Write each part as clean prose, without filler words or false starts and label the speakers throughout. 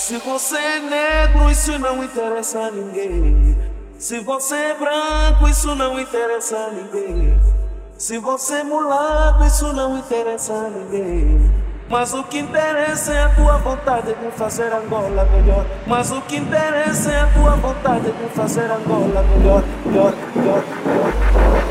Speaker 1: Se você é negro, isso não interessa a ninguém. Se você é branco, isso não interessa a ninguém. Se você é mulato, isso não interessa a ninguém. Mas o que interessa é a tua vontade de fazer Angola melhor. Mas o que interessa é a tua vontade de fazer Angola melhor, melhor, melhor, melhor.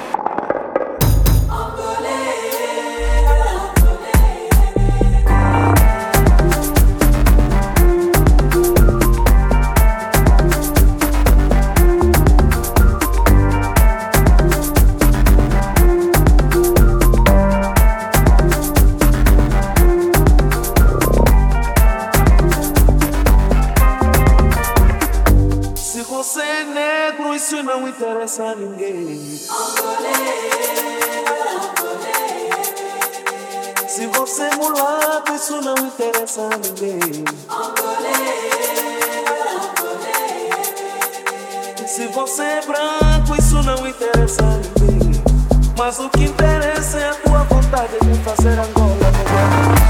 Speaker 1: Se você é negro, isso não interessa a ninguém. Se você é mulato, isso não interessa a ninguém. Se você é branco, isso não interessa a ninguém. Mas o que interessa é a tua vontade de fazer Angola melhor.